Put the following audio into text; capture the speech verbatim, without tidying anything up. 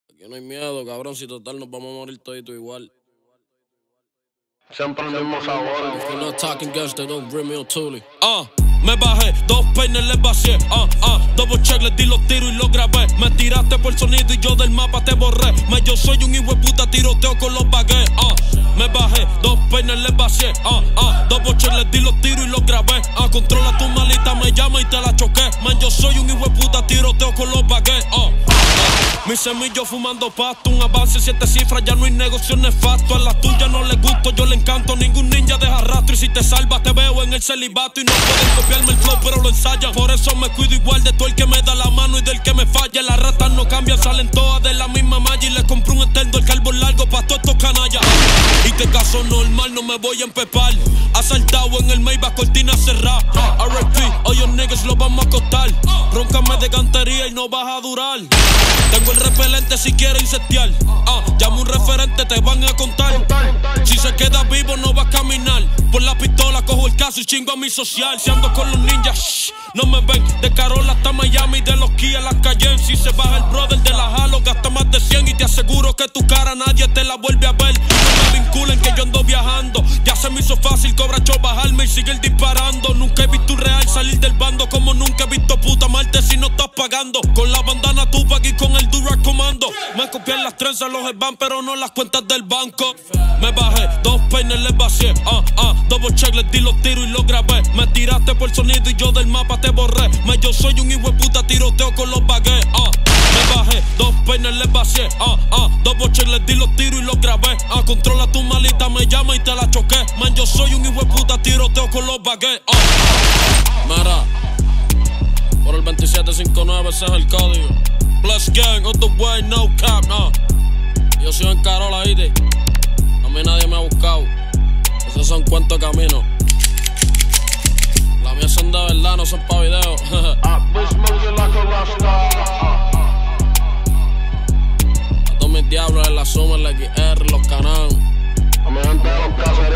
Aquí no hay miedo, cabrón, si total nos vamos a morir todito igual. Siempre el mismo sabor. If you're not talking gangster, don't bring me on Tully. Ah, me bajé, dos peines les vacié. Ah, ah, double check, les di los tiros y los grabé. Me tiraste por sonido y yo del mapa te borré. Me yo soy un hijo de puta, tiroteo con los baguettes. Ah, me bajé, dos peines les vacié. Ah, ah, double check, les di los tiros y los grabé. Ah, controla tu malita, me llama y te la choqué. Man, yo soy un hijo de puta, tiroteo con los baguettes. Ah, mi semillo fumando pasto, un avance siete cifras, ya no hay negocio nefasto. A las tuyas no les gusto, yo le encanto, ningún ninja deja rastro. Y si te salvas te veo en el celibato y no pueden copiarme el flow, pero lo ensayan. Por eso me cuido igual de todo el que me da la mano y del que me falla. Las ratas no cambian, salen todas de la misma malla. Y les compré un extendo, el carbón largo pa' todos estos canallas. Y te caso normal, no me voy a empepar. Asaltado en el Maybach, cortina cerrada. R I P, hoy niggas lo vamos a costar. Róncame de cantería y no vas a durar. Tengo el repelente si quieres insectear. Ah, llamo un referente, te van a contar. Si se queda vivo no va a caminar. Por la pistola cojo el caso y chingo a mi social. Si ando con los ninjas, shh, no me ven. De Carola hasta Miami, de los Kia a las Cayenne. Si se baja el brother de la Halo, gasta más de cien. Y te aseguro que tu cara nadie te la vuelve a ver. No me vinculen que yo ando viajando. Ya se me hizo fácil, cobra cho bajarme y seguir disparando. Nunca he visto un real salir del bando, como nunca he visto puta Marte si no estás pagando. Con la bandana Tupac y con el Durac comando. Me copian las trenzas, los van pero no las cuentas del banco. Me bajé, dos peines les vacié. Ah, ah, double check, les di los tiros y los grabé. Me tiraste por sonido y yo del mapa te borré. Me yo soy un hijo de puta, tiroteo con los baguettes. Ah, me bajé, dos peines les vacié. Ah, ah, double check, les di los tiros y los grabé. Ah, controla tu malita, me llama y te la choqué. Man, yo soy un hijo de puta, tiroteo con los baguettes. Ah. Mara, por el veintisiete cincuenta y nueve ese es el código. Plus gang, on the way, no cap, no. Yo soy en Carola, ¿viste? A mí nadie me ha buscado. Esos son cuentos caminos. Las mías son de verdad, no son pa' video. A todos mis diablos en la suma, en la X R, los canales. mi gente de los casos